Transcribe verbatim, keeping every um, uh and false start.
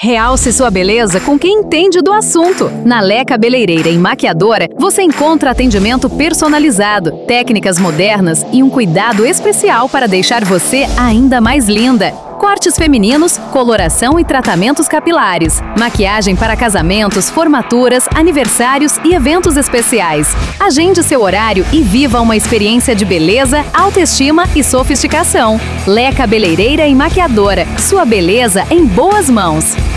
Realce sua beleza com quem entende do assunto. Na Lé Cabeleireira e Maquiadora, você encontra atendimento personalizado, técnicas modernas e um cuidado especial para deixar você ainda mais linda. Cortes femininos, coloração e tratamentos capilares. Maquiagem para casamentos, formaturas, aniversários e eventos especiais. Agende seu horário e viva uma experiência de beleza, autoestima e sofisticação. Lé Cabeleireira e Maquiadora. Sua beleza em boas mãos.